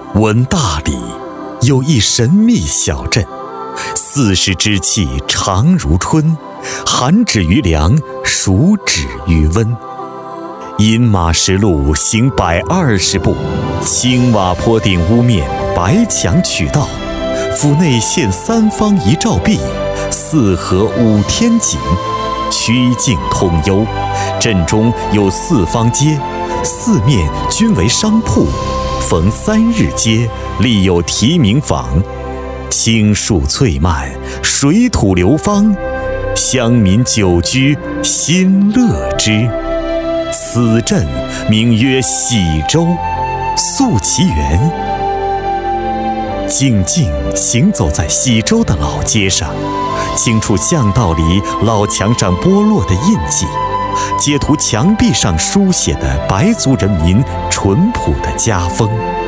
文大里有一神秘小镇，40之气长如春，寒止于凉，暑止于温。饮马石路行120步，青瓦坡顶屋面，白墙曲道，府内现3方1照壁，4河5天井，曲径通幽。镇中有4方街，四面均为商铺，逢3日街，立有题名坊。青树翠蔓，水土流芳，乡民久居，心乐之。此镇名曰喜洲，溯其源。静静行走在喜洲的老街上，清楚巷道里老墙上剥落的印记，街图墙壁上书写的白族人民淳朴的家风。